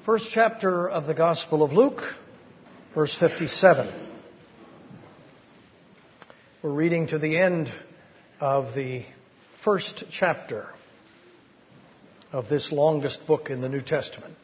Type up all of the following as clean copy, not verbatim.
First chapter of the Gospel of Luke, verse 57. We're reading to the end of the first chapter of this longest book in the New Testament.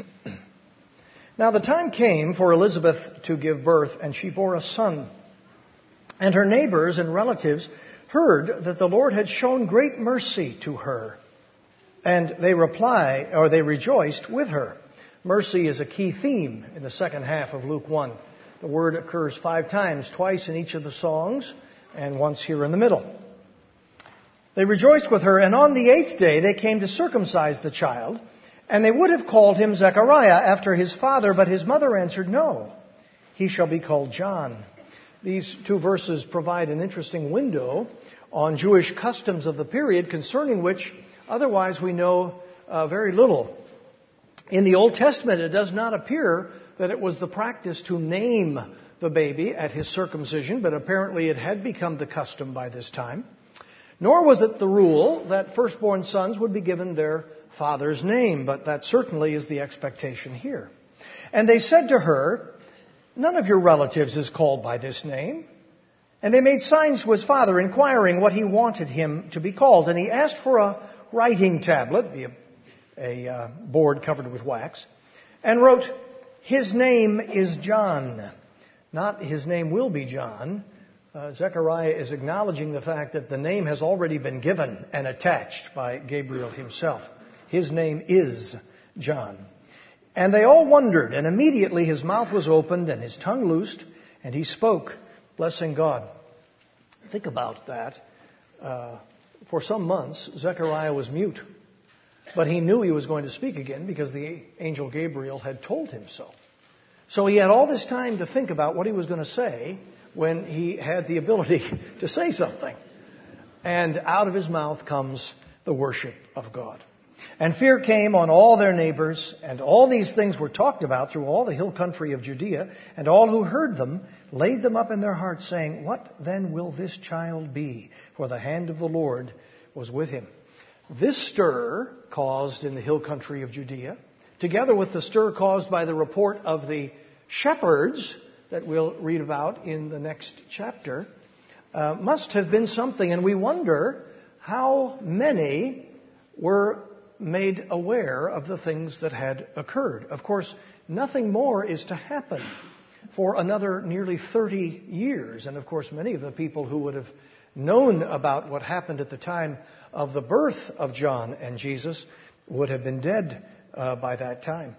Now the time came for Elizabeth to give birth, and she bore a son. And her neighbors and relatives heard that the Lord had shown great mercy to her. And they rejoiced with her. Mercy is a key theme in the second half of Luke 1. The word occurs 5 times, twice in each of the songs, and once here in the middle. They rejoiced with her, and on the 8th day they came to circumcise the child, and they would have called him Zechariah after his father, but his mother answered, "No, he shall be called John." These 2 verses provide an interesting window on Jewish customs of the period, concerning which otherwise we know very little. In the Old Testament, it does not appear that it was the practice to name the baby at his circumcision, but apparently it had become the custom by this time. Nor was it the rule that firstborn sons would be given their father's name, but that certainly is the expectation here. And they said to her, "None of your relatives is called by this name." And they made signs to his father, inquiring what he wanted him to be called. And he asked for a writing tablet, a board covered with wax, and wrote, "His name is John." Not his name will be John. Zechariah is acknowledging the fact that the name has already been given and attached by Gabriel himself. His name is John. And they all wondered, and immediately his mouth was opened and his tongue loosed, and he spoke, blessing God. Think about that. For some months, Zechariah was mute. But he knew he was going to speak again because the angel Gabriel had told him so. So he had all this time to think about what he was going to say when he had the ability to say something. And out of his mouth comes the worship of God. And fear came on all their neighbors, and all these things were talked about through all the hill country of Judea, and all who heard them laid them up in their hearts, saying, "What then will this child be? For the hand of the Lord was with him." This stir caused in the hill country of Judea, together with the stir caused by the report of the shepherds that we'll read about in the next chapter, must have been something. And we wonder how many were made aware of the things that had occurred. Of course, nothing more is to happen for another nearly 30 years. And of course, many of the people who would have known about what happened at the time of the birth of John and Jesus would have been dead by that time.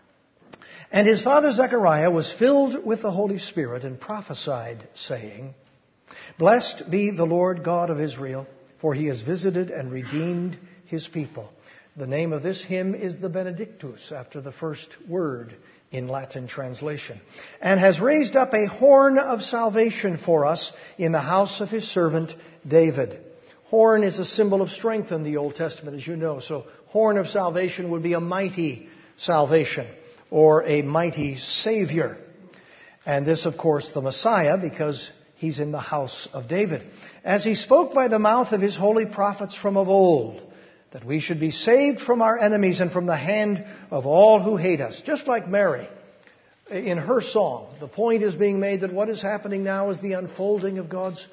And his father Zechariah was filled with the Holy Spirit and prophesied, saying, "Blessed be the Lord God of Israel, for he has visited and redeemed his people." The name of this hymn is the Benedictus, after the first word in Latin translation, "and has raised up a horn of salvation for us in the house of his servant David." Horn is a symbol of strength in the Old Testament, as you know. So horn of salvation would be a mighty salvation or a mighty Savior. And this, of course, the Messiah, because he's in the house of David. As he spoke by the mouth of his holy prophets from of old, that we should be saved from our enemies and from the hand of all who hate us. Just like Mary in her song, the point is being made that what is happening now is the unfolding of God's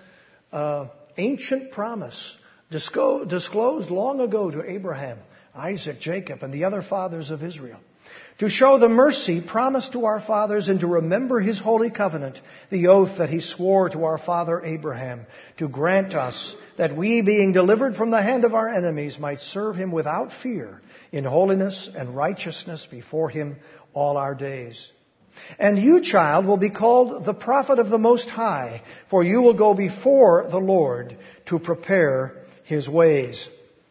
ancient promise disclosed long ago to Abraham, Isaac, Jacob, and the other fathers of Israel, to show the mercy promised to our fathers and to remember his holy covenant, the oath that he swore to our father Abraham, to grant us that we, being delivered from the hand of our enemies, might serve him without fear in holiness and righteousness before him all our days. And you, child, will be called the prophet of the Most High, for you will go before the Lord to prepare his ways,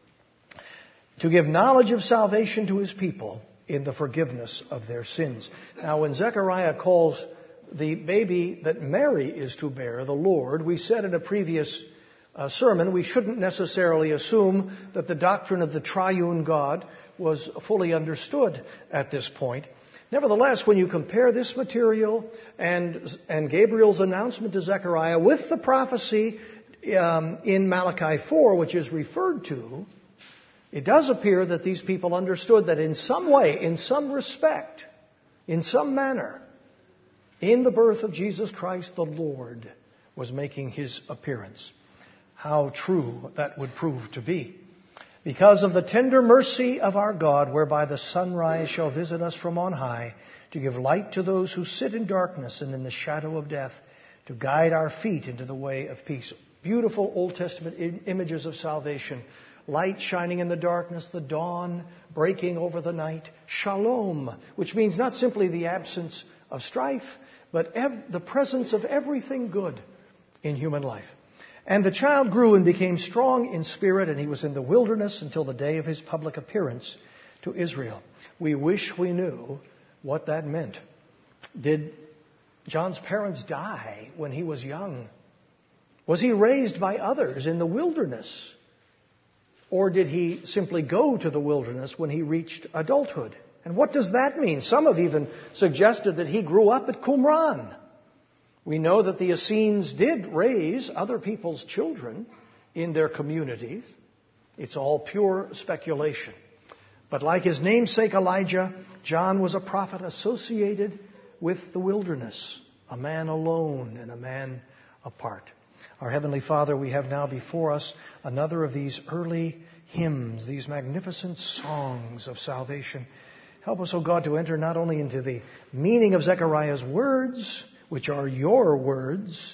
to give knowledge of salvation to his people in the forgiveness of their sins. Now, when Zechariah calls the baby that Mary is to bear the Lord, we said in a previous sermon, we shouldn't necessarily assume that the doctrine of the triune God was fully understood at this point. Nevertheless, when you compare this material and Gabriel's announcement to Zechariah with the prophecy in Malachi 4, which is referred to, it does appear that these people understood that in some way, in some respect, in some manner, in the birth of Jesus Christ, the Lord was making his appearance. How true that would prove to be. Because of the tender mercy of our God, whereby the sunrise shall visit us from on high, to give light to those who sit in darkness and in the shadow of death, to guide our feet into the way of peace. Beautiful Old Testament images of salvation. Light shining in the darkness, the dawn breaking over the night. Shalom, which means not simply the absence of strife, but the presence of everything good in human life. And the child grew and became strong in spirit, and he was in the wilderness until the day of his public appearance to Israel. We wish we knew what that meant. Did John's parents die when he was young? Was he raised by others in the wilderness? Or did he simply go to the wilderness when he reached adulthood? And what does that mean? Some have even suggested that he grew up at Qumran. We know that the Essenes did raise other people's children in their communities. It's all pure speculation. But like his namesake Elijah, John was a prophet associated with the wilderness, a man alone and a man apart. Our Heavenly Father, we have now before us another of these early hymns, these magnificent songs of salvation. Help us, O God, to enter not only into the meaning of Zechariah's words, which are your words,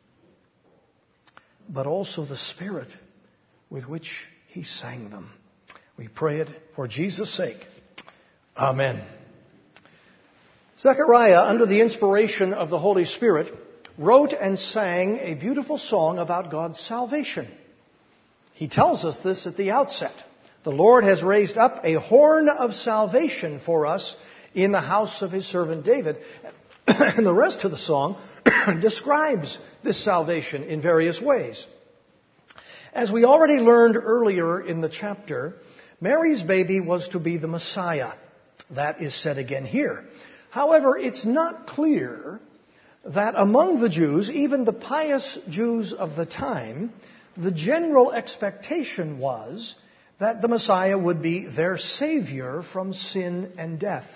but also the spirit with which he sang them. We pray it for Jesus' sake. Amen. Zechariah, under the inspiration of the Holy Spirit, wrote and sang a beautiful song about God's salvation. He tells us this at the outset. The Lord has raised up a horn of salvation for us in the house of his servant David. And the rest of the song describes this salvation in various ways. As we already learned earlier in the chapter, Mary's baby was to be the Messiah. That is said again here. However, it's not clear that among the Jews, even the pious Jews of the time, the general expectation was that the Messiah would be their Savior from sin and death.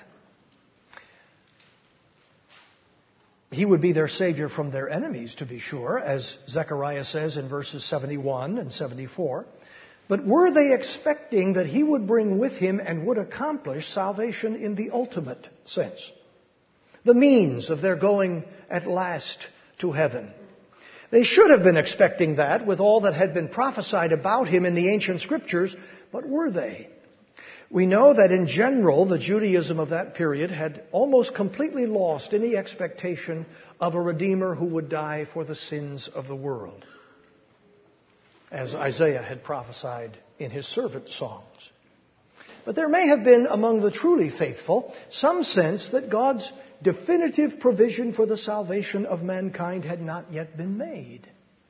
He would be their Savior from their enemies, to be sure, as Zechariah says in verses 71 and 74. But were they expecting that he would bring with him and would accomplish salvation in the ultimate sense? The means of their going at last to heaven. They should have been expecting that with all that had been prophesied about him in the ancient scriptures, but were they? We know that in general, the Judaism of that period had almost completely lost any expectation of a Redeemer who would die for the sins of the world, as Isaiah had prophesied in his servant songs. But there may have been among the truly faithful some sense that God's definitive provision for the salvation of mankind had not yet been made.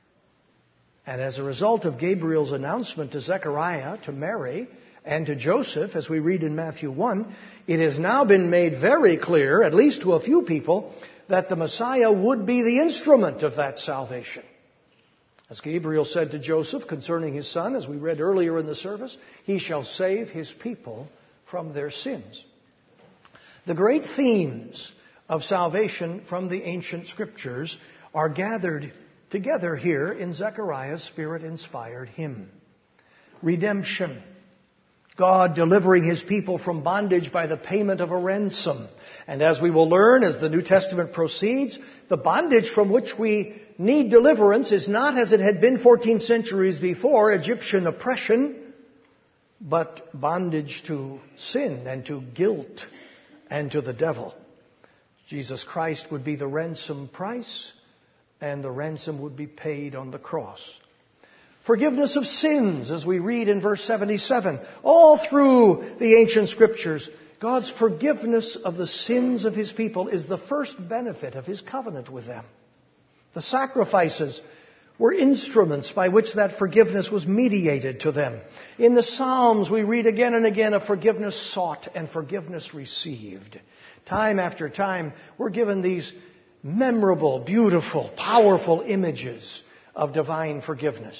And as a result of Gabriel's announcement to Zechariah, to Mary, and to Joseph, as we read in Matthew 1, it has now been made very clear, at least to a few people, that the Messiah would be the instrument of that salvation. As Gabriel said to Joseph concerning his son, as we read earlier in the service, he shall save his people from their sins. The great themes of salvation from the ancient scriptures are gathered together here in Zechariah's Spirit-inspired hymn. Redemption. God delivering his people from bondage by the payment of a ransom. And as we will learn as the New Testament proceeds, the bondage from which we need deliverance is not, as it had been 14 centuries before, Egyptian oppression, but bondage to sin and to guilt and to the devil. Jesus Christ would be the ransom price, and the ransom would be paid on the cross. Forgiveness of sins, as we read in verse 77. All through the ancient scriptures, God's forgiveness of the sins of his people is the first benefit of his covenant with them. The sacrifices were instruments by which that forgiveness was mediated to them. In the Psalms, we read again and again of forgiveness sought and forgiveness received. Time after time, we're given these memorable, beautiful, powerful images of divine forgiveness.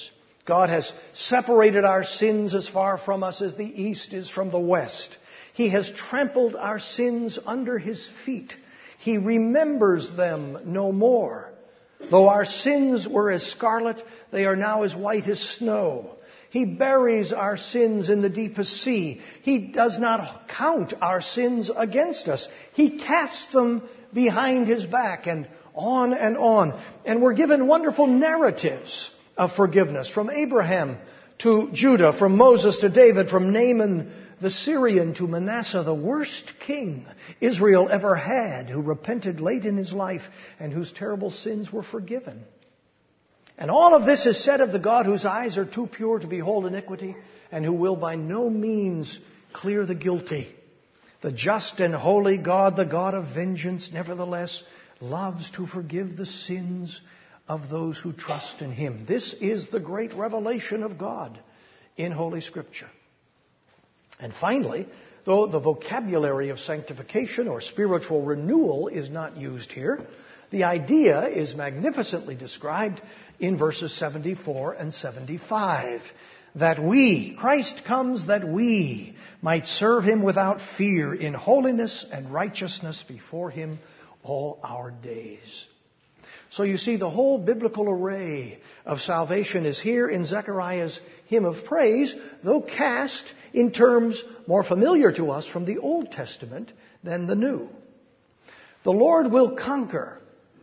God has separated our sins as far from us as the east is from the west. He has trampled our sins under His feet. He remembers them no more. Though our sins were as scarlet, they are now as white as snow. He buries our sins in the deepest sea. He does not count our sins against us. He casts them behind His back, and on and on. And we're given wonderful narratives of forgiveness, from Abraham to Judah, from Moses to David, from Naaman the Syrian to Manasseh, the worst king Israel ever had, who repented late in his life and whose terrible sins were forgiven. And all of this is said of the God whose eyes are too pure to behold iniquity, and who will by no means clear the guilty. The just and holy God, the God of vengeance, nevertheless loves to forgive the sins of those who trust in Him. This is the great revelation of God in Holy Scripture. And finally, though the vocabulary of sanctification or spiritual renewal is not used here, the idea is magnificently described in verses 74 and 75. That we, Christ comes that we might serve Him without fear in holiness and righteousness before Him all our days. So you see, the whole biblical array of salvation is here in Zechariah's hymn of praise, though cast in terms more familiar to us from the Old Testament than the New. The Lord will conquer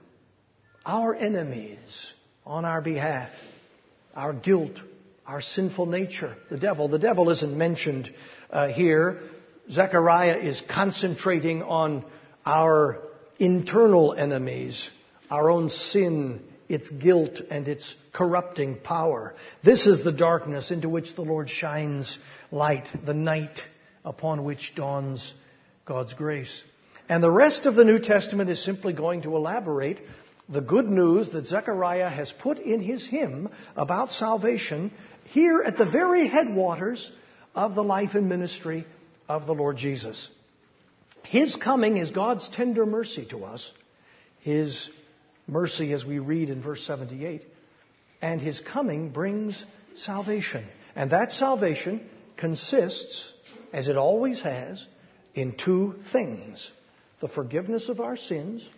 our enemies on our behalf, our guilt, our sinful nature, the devil. The devil isn't mentioned here. Zechariah is concentrating on our internal enemies, our own sin, its guilt, and its corrupting power. This is the darkness into which the Lord shines light, the night upon which dawns God's grace. And the rest of the New Testament is simply going to elaborate the good news that Zechariah has put in his hymn about salvation here at the very headwaters of the life and ministry of the Lord Jesus. His coming is God's tender mercy to us. His mercy, as we read in verse 78. And His coming brings salvation. And that salvation consists, as it always has, in two things: the forgiveness of our sins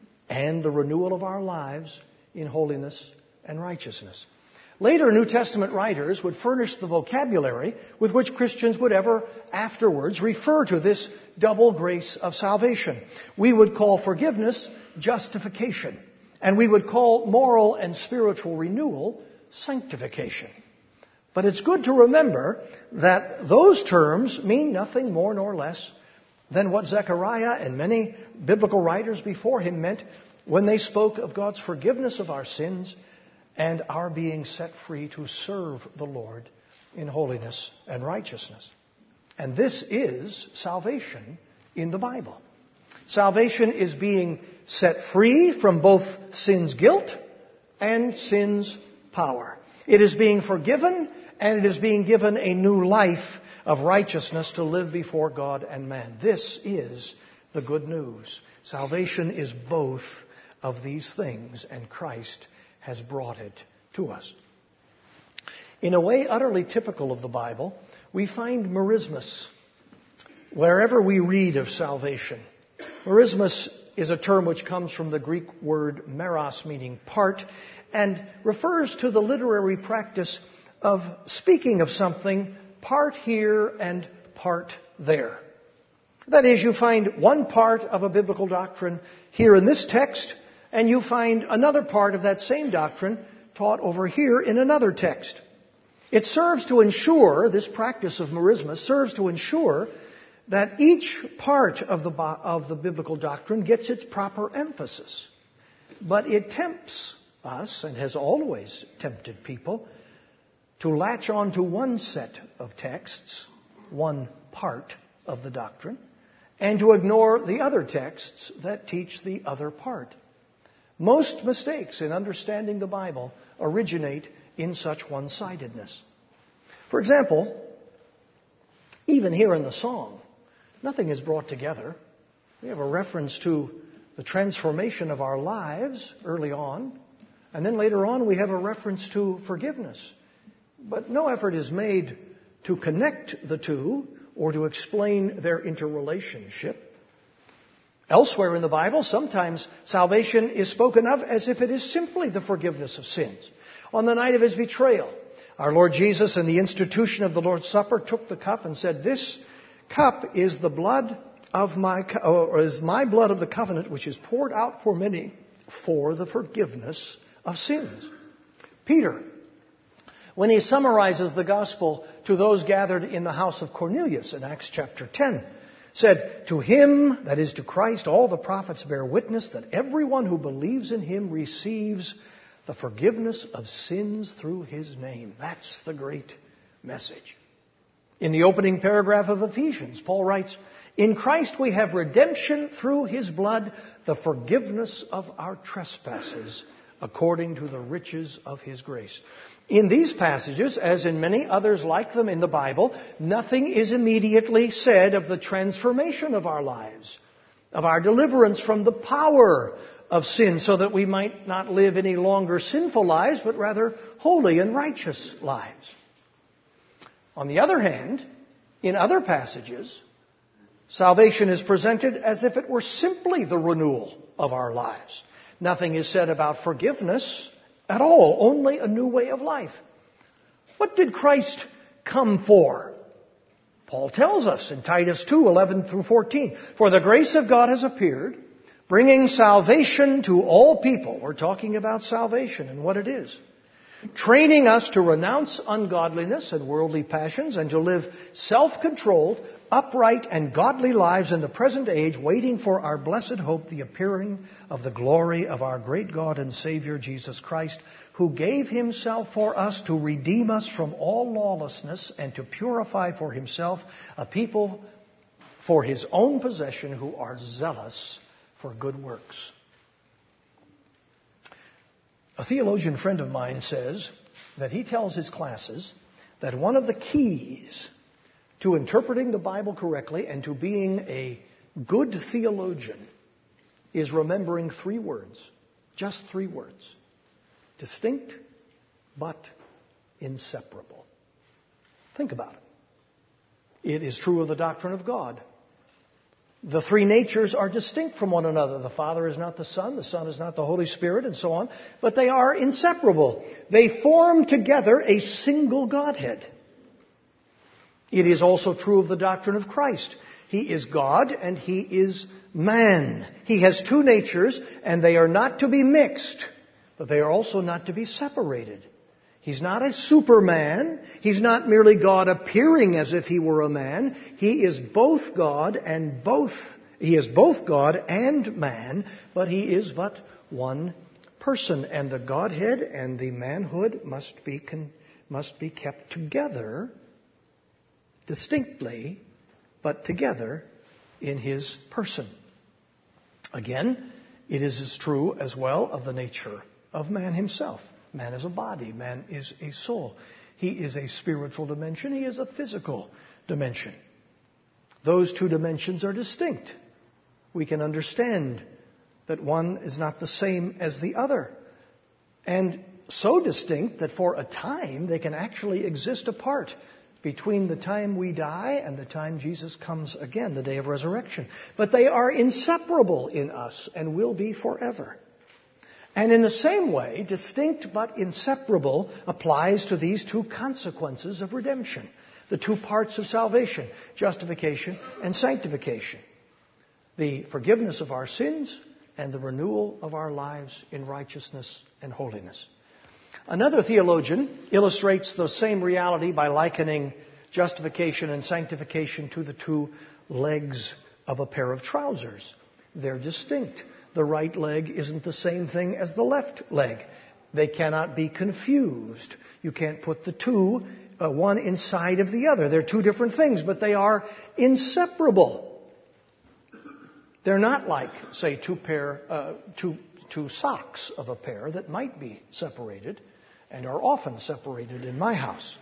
and the renewal of our lives in holiness and righteousness. Later, New Testament writers would furnish the vocabulary with which Christians would ever afterwards refer to this double grace of salvation. We would call forgiveness justification, and we would call moral and spiritual renewal sanctification. But it's good to remember that those terms mean nothing more nor less than what Zechariah and many biblical writers before him meant when they spoke of God's forgiveness of our sins and our being set free to serve the Lord in holiness and righteousness. And this is salvation in the Bible. Salvation is being set free from both sin's guilt and sin's power. It is being forgiven, and it is being given a new life of righteousness to live before God and man. This is the good news. Salvation is both of these things, and Christ has brought it to us. In a way utterly typical of the Bible, we find merismus wherever we read of salvation. Merismus is a term which comes from the Greek word meros, meaning part, and refers to the literary practice of speaking of something part here and part there. That is, you find one part of a biblical doctrine here in this text, and you find another part of that same doctrine taught over here in another text. It serves to ensure, this practice of merismus serves to ensure that each part of the biblical doctrine gets its proper emphasis. But it tempts us, and has always tempted people, to latch on to one set of texts, one part of the doctrine, and to ignore the other texts that teach the other part. Most mistakes in understanding the Bible originate in such one-sidedness. For example, even here in the song, nothing is brought together. We have a reference to the transformation of our lives early on, and then later on we have a reference to forgiveness but no effort is made to connect the two or to explain their interrelationship. Elsewhere in the Bible, sometimes salvation is spoken of as if it is simply the forgiveness of sins. On the night of his betrayal, our Lord Jesus, in the institution of the Lord's Supper, took the cup and said, "This cup is the blood of is my blood of the covenant, which is poured out for many for the forgiveness of sins." Peter, when he summarizes the gospel to those gathered in the house of Cornelius in Acts chapter 10, said, "To him," that is to Christ, "all the prophets bear witness that everyone who believes in him receives the forgiveness of sins through his name." That's the great message. In the opening paragraph of Ephesians, Paul writes, "In Christ we have redemption through his blood, the forgiveness of our trespasses, according to the riches of his grace." In these passages, as in many others like them in the Bible, nothing is immediately said of the transformation of our lives, of our deliverance from the power of sin, so that we might not live any longer sinful lives, but rather holy and righteous lives. On the other hand, in other passages, salvation is presented as if it were simply the renewal of our lives. Nothing is said about forgiveness at all, only a new way of life. What did Christ come for? Paul tells us in Titus 2:11 through 14, "For the grace of God has appeared, bringing salvation to all people." We're talking about salvation and what it is. "Training us to renounce ungodliness and worldly passions and to live self-controlled, upright, and godly lives in the present age, waiting for our blessed hope, the appearing of the glory of our great God and Savior, Jesus Christ, who gave himself for us to redeem us from all lawlessness and to purify for himself a people for his own possession who are zealous for good works." A theologian friend of mine says that he tells his classes that one of the keys to interpreting the Bible correctly and to being a good theologian is remembering 3 words, just 3 words: distinct but inseparable. Think about it. It is true of the doctrine of God. The 3 natures are distinct from one another. The Father is not the Son is not the Holy Spirit, and so on. But they are inseparable. They form together a single Godhead. It is also true of the doctrine of Christ. He is God and he is man. He has 2 natures, and they are not to be mixed, but they are also not to be separated. He's not a superman. He's not merely God appearing as if he were a man. He is both God and man, but he is but one person. And the Godhead and the manhood must be kept together, distinctly, but together in his person. Again, it is as true as well of the nature of man himself. Man is a body. Man is a soul. He is a spiritual dimension. He is a physical dimension. Those 2 dimensions are distinct. We can understand that one is not the same as the other. And so distinct that for a time they can actually exist apart between the time we die and the time Jesus comes again, the day of resurrection. But they are inseparable in us and will be forever. And in the same way, distinct but inseparable applies to these 2 consequences of redemption, the 2 parts of salvation, justification and sanctification, the forgiveness of our sins and the renewal of our lives in righteousness and holiness. Another theologian illustrates the same reality by likening justification and sanctification to the 2 legs of a pair of trousers. They're distinct. The right leg isn't the same thing as the left leg. They cannot be confused. You can't put the 2, one inside of the other. They're 2 different things, but they are inseparable. They're not like, say, 2 socks of a pair that might be separated and are often separated in my house.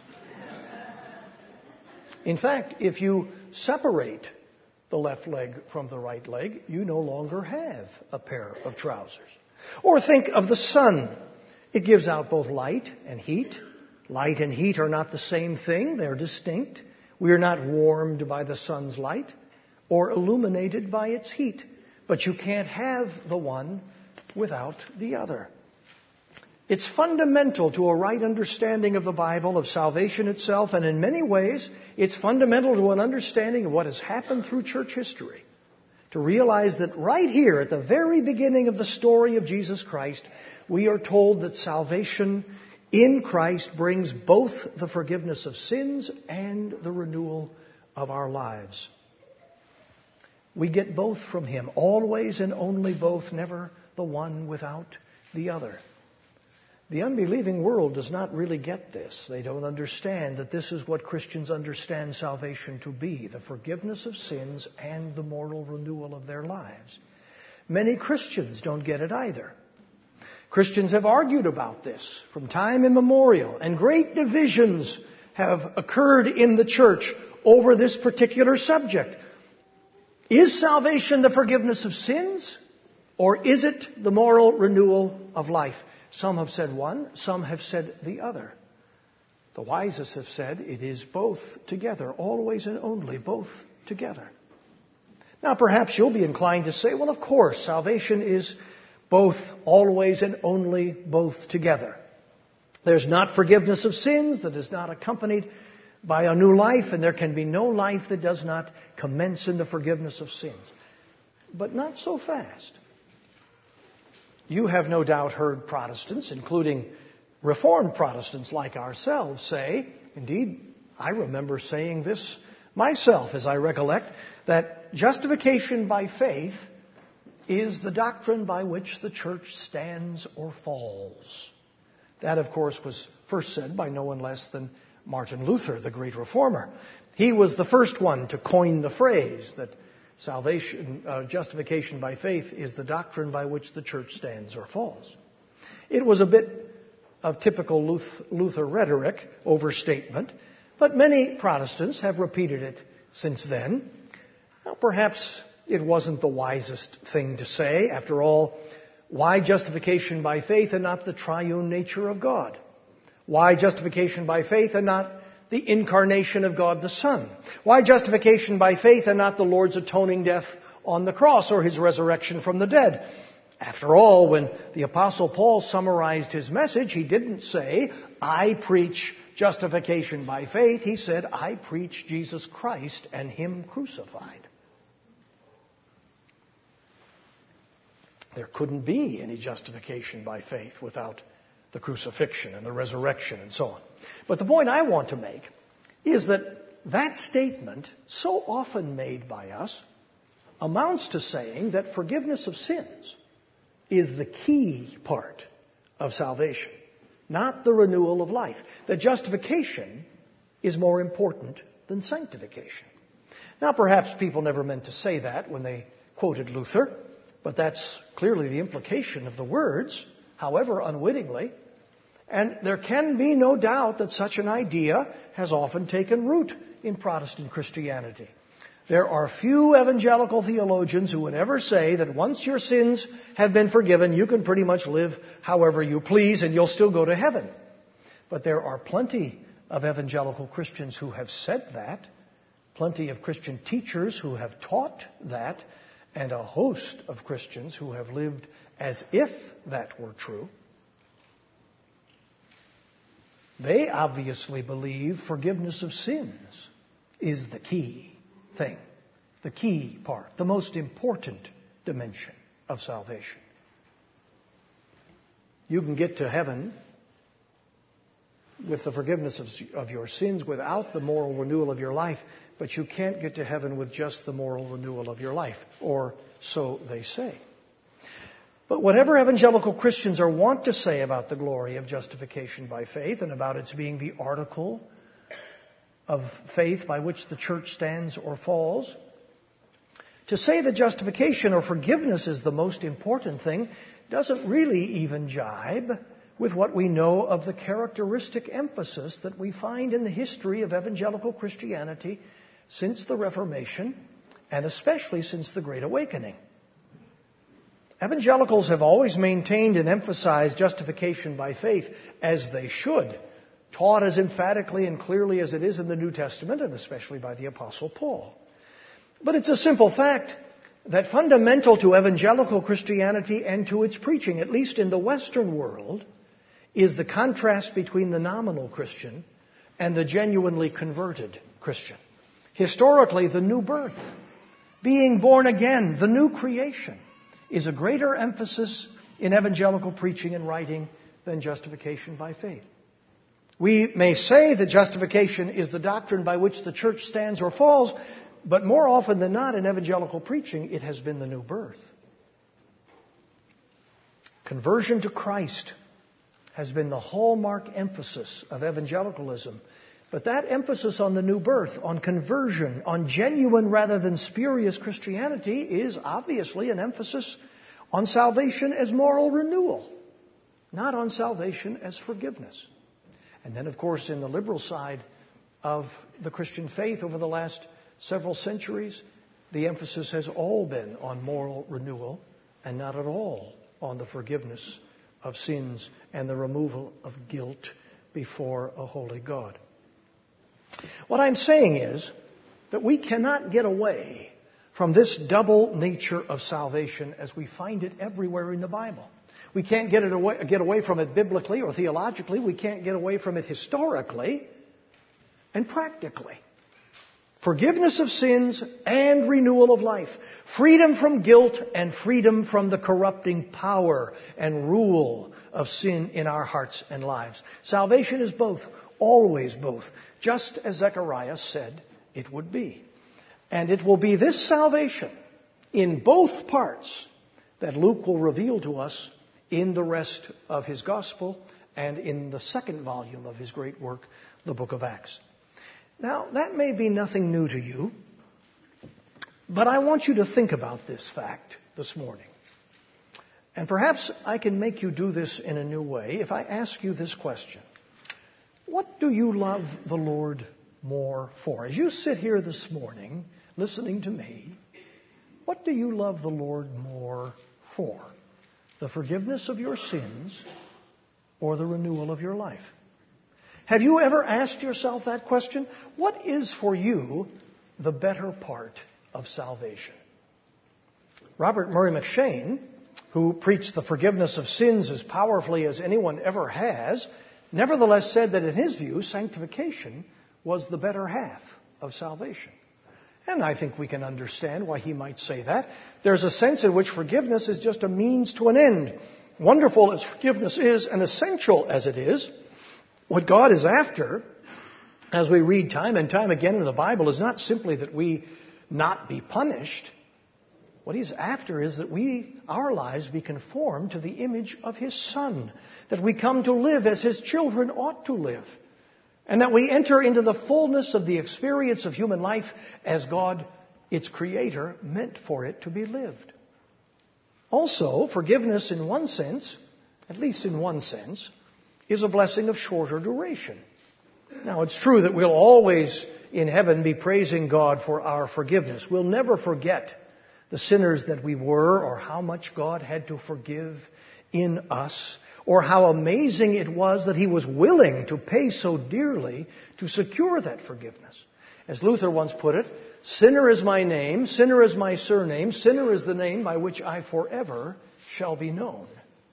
In fact, if you separate the left leg from the right leg, you no longer have a pair of trousers. Or think of the sun. It gives out both light and heat. Light and heat are not the same thing. They're distinct. We are not warmed by the sun's light or illuminated by its heat. But you can't have the one without the other. It's fundamental to a right understanding of the Bible, of salvation itself, and in many ways, it's fundamental to an understanding of what has happened through church history. To realize that right here, at the very beginning of the story of Jesus Christ, we are told that salvation in Christ brings both the forgiveness of sins and the renewal of our lives. We get both from Him, always and only both, never the one without the other. The unbelieving world does not really get this. They don't understand that this is what Christians understand salvation to be, the forgiveness of sins and the moral renewal of their lives. Many Christians don't get it either. Christians have argued about this from time immemorial, and great divisions have occurred in the church over this particular subject. Is salvation the forgiveness of sins, or is it the moral renewal of life? Some have said one, some have said the other. The wisest have said it is both together, always and only both together. Now perhaps you'll be inclined to say, well, of course, salvation is both, always and only both together. There's not forgiveness of sins that is not accompanied by a new life, and there can be no life that does not commence in the forgiveness of sins. But not so fast. You have no doubt heard Protestants, including Reformed Protestants like ourselves, say, indeed, I remember saying this myself as I recollect, that justification by faith is the doctrine by which the church stands or falls. That, of course, was first said by no one less than Martin Luther, the great reformer. He was the first one to coin the phrase that justification by faith is the doctrine by which the church stands or falls. It was a bit of typical Luther rhetoric, overstatement, but many Protestants have repeated it since then. Now, perhaps it wasn't the wisest thing to say. After all, why justification by faith and not the triune nature of God? Why justification by faith and not the incarnation of God the Son? Why justification by faith and not the Lord's atoning death on the cross or His resurrection from the dead? After all, when the Apostle Paul summarized his message, he didn't say, I preach justification by faith. He said, I preach Jesus Christ and Him crucified. There couldn't be any justification by faith without the crucifixion and the resurrection and so on. But the point I want to make is that statement, so often made by us, amounts to saying that forgiveness of sins is the key part of salvation, not the renewal of life. That justification is more important than sanctification. Now, perhaps people never meant to say that when they quoted Luther, but that's clearly the implication of the words, however unwittingly. And there can be no doubt that such an idea has often taken root in Protestant Christianity. There are few evangelical theologians who would ever say that once your sins have been forgiven, you can pretty much live however you please and you'll still go to heaven. But there are plenty of evangelical Christians who have said that, plenty of Christian teachers who have taught that, and a host of Christians who have lived as if that were true. They obviously believe forgiveness of sins is the key thing, the key part, the most important dimension of salvation. You can get to heaven with the forgiveness of your sins without the moral renewal of your life, but you can't get to heaven with just the moral renewal of your life, or so they say. But whatever evangelical Christians are wont to say about the glory of justification by faith and about its being the article of faith by which the church stands or falls, to say that justification or forgiveness is the most important thing doesn't really even jibe with what we know of the characteristic emphasis that we find in the history of evangelical Christianity since the Reformation, and especially since the Great Awakening. Evangelicals have always maintained and emphasized justification by faith, as they should, taught as emphatically and clearly as it is in the New Testament, and especially by the Apostle Paul. But it's a simple fact that fundamental to evangelical Christianity and to its preaching, at least in the Western world, is the contrast between the nominal Christian and the genuinely converted Christian. Historically, the new birth, being born again, the new creation, is a greater emphasis in evangelical preaching and writing than justification by faith. We may say that justification is the doctrine by which the church stands or falls, but more often than not in evangelical preaching, it has been the new birth. Conversion to Christ has been the hallmark emphasis of evangelicalism. But that emphasis on the new birth, on conversion, on genuine rather than spurious Christianity is obviously an emphasis on salvation as moral renewal, not on salvation as forgiveness. And then, of course, in the liberal side of the Christian faith over the last several centuries, the emphasis has all been on moral renewal and not at all on the forgiveness of sins and the removal of guilt before a holy God. What I'm saying is that we cannot get away from this double nature of salvation as we find it everywhere in the Bible. We can't get away from it biblically or theologically. We can't get away from it historically and practically. Forgiveness of sins and renewal of life. Freedom from guilt and freedom from the corrupting power and rule of sin in our hearts and lives. Salvation is both, always both, just as Zechariah said it would be. And it will be this salvation in both parts that Luke will reveal to us in the rest of his gospel and in the second volume of his great work, the book of Acts. Now, that may be nothing new to you, but I want you to think about this fact this morning. And perhaps I can make you do this in a new way if I ask you this question. What do you love the Lord more for? As you sit here this morning listening to me, what do you love the Lord more for? The forgiveness of your sins or the renewal of your life? Have you ever asked yourself that question? What is for you the better part of salvation? Robert Murray McCheyne, who preached the forgiveness of sins as powerfully as anyone ever has, nevertheless said that in his view, sanctification was the better half of salvation. And I think we can understand why he might say that. There's a sense in which forgiveness is just a means to an end. Wonderful as forgiveness is and essential as it is, what God is after, as we read time and time again in the Bible, is not simply that we not be punished. What He's after is that our lives be conformed to the image of His Son, that we come to live as His children ought to live, and that we enter into the fullness of the experience of human life as God, its Creator, meant for it to be lived. Also, forgiveness in one sense, at least in one sense, is a blessing of shorter duration. Now, it's true that we'll always in heaven be praising God for our forgiveness. We'll never forget the sinners that we were, or how much God had to forgive in us, or how amazing it was that He was willing to pay so dearly to secure that forgiveness. As Luther once put it, sinner is my name, sinner is my surname, sinner is the name by which I forever shall be known.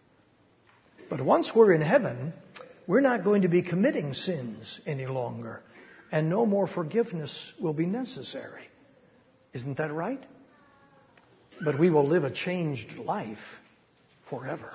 But once we're in heaven, we're not going to be committing sins any longer, and no more forgiveness will be necessary. Isn't that right? But we will live a changed life forever.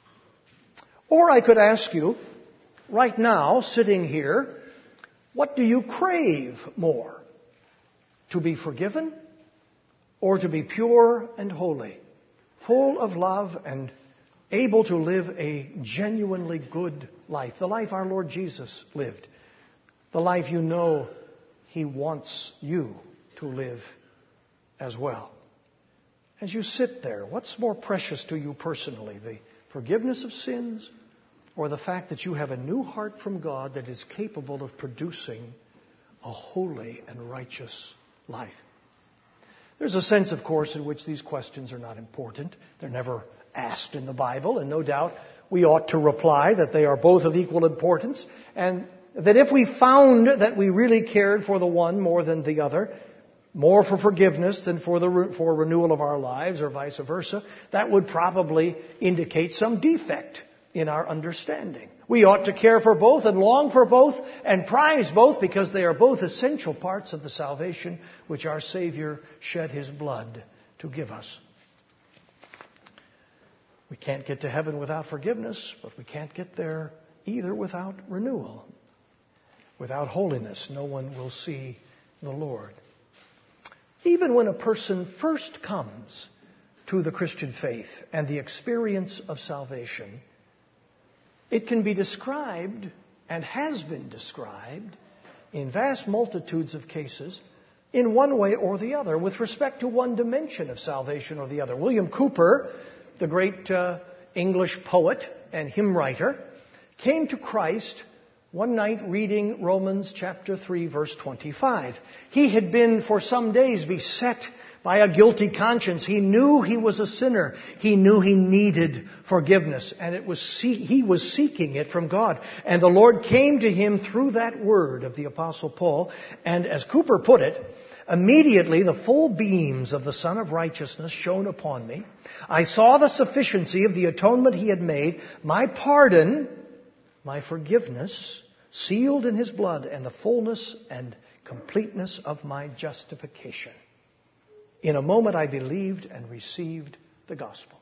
Or I could ask you, right now, sitting here, what do you crave more? To be forgiven or to be pure and holy, full of love and able to live a genuinely good life, the life our Lord Jesus lived, the life you know He wants you to live as well. As you sit there, what's more precious to you personally, the forgiveness of sins or the fact that you have a new heart from God that is capable of producing a holy and righteous life? There's a sense, of course, in which these questions are not important. They're never asked in the Bible, and no doubt we ought to reply that they are both of equal importance, and that if we found that we really cared for the one more than the other, more for forgiveness than for renewal of our lives, or vice versa, that would probably indicate some defect in our understanding. We ought to care for both and long for both and prize both, because they are both essential parts of the salvation which our Savior shed His blood to give us. We can't get to heaven without forgiveness, but we can't get there either without renewal. Without holiness, no one will see the Lord. Even when a person first comes to the Christian faith and the experience of salvation, it can be described, and has been described, in vast multitudes of cases, in one way or the other, with respect to one dimension of salvation or the other. William Cowper, the great English poet and hymn writer, came to Christ one night reading Romans chapter 3, verse 25. He had been for some days beset by a guilty conscience. He knew he was a sinner. He knew he needed forgiveness, and he was seeking it from God. And the Lord came to him through that word of the Apostle Paul, and as Cowper put it, immediately the full beams of the Sun of Righteousness shone upon me. I saw the sufficiency of the atonement He had made, my pardon, my forgiveness, sealed in His blood, and the fullness and completeness of my justification. In a moment I believed and received the gospel.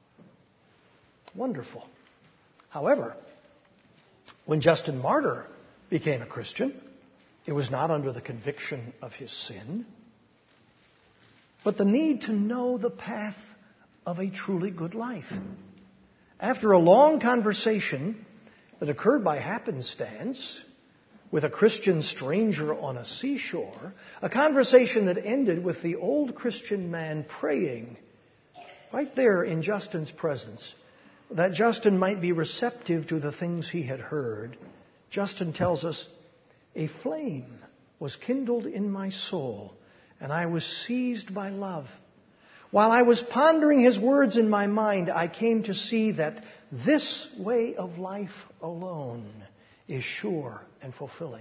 Wonderful. However, when Justin Martyr became a Christian, it was not under the conviction of his sin, but the need to know the path of a truly good life. After a long conversation that occurred by happenstance with a Christian stranger on a seashore, a conversation that ended with the old Christian man praying right there in Justin's presence, that Justin might be receptive to the things he had heard, Justin tells us, a flame was kindled in my soul, and I was seized by love. While I was pondering his words in my mind, I came to see that this way of life alone is sure and fulfilling.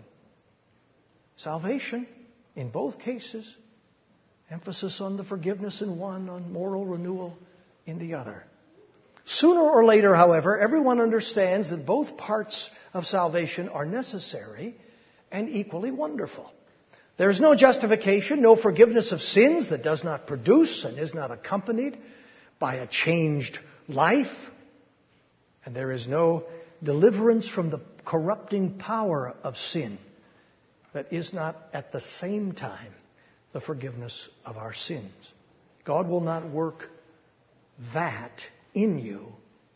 Salvation, in both cases, emphasis on the forgiveness in one, on moral renewal in the other. Sooner or later, however, everyone understands that both parts of salvation are necessary and equally wonderful. There is no justification, no forgiveness of sins that does not produce and is not accompanied by a changed life. And there is no deliverance from the corrupting power of sin that is not at the same time the forgiveness of our sins. God will not work that in you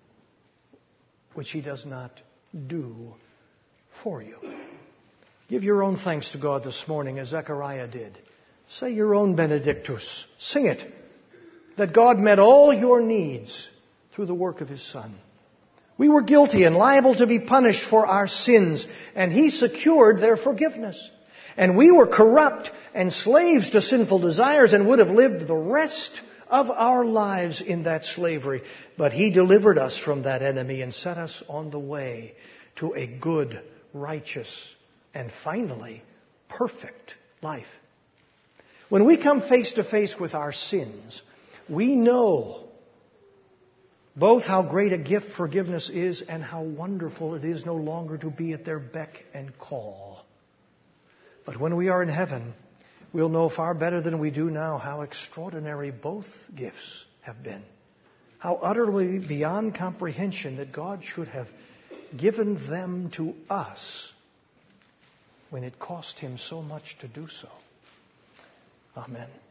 which He does not do for you. Give your own thanks to God this morning as Zechariah did. Say your own Benedictus. Sing it. That God met all your needs through the work of His Son. We were guilty and liable to be punished for our sins, and He secured their forgiveness. And we were corrupt and slaves to sinful desires and would have lived the rest of our lives in that slavery. But He delivered us from that enemy and set us on the way to a good, righteous, and finally, perfect life. When we come face to face with our sins, we know both how great a gift forgiveness is and how wonderful it is no longer to be at their beck and call. But when we are in heaven, we'll know far better than we do now how extraordinary both gifts have been. How utterly beyond comprehension that God should have given them to us when it cost Him so much to do so. Amen.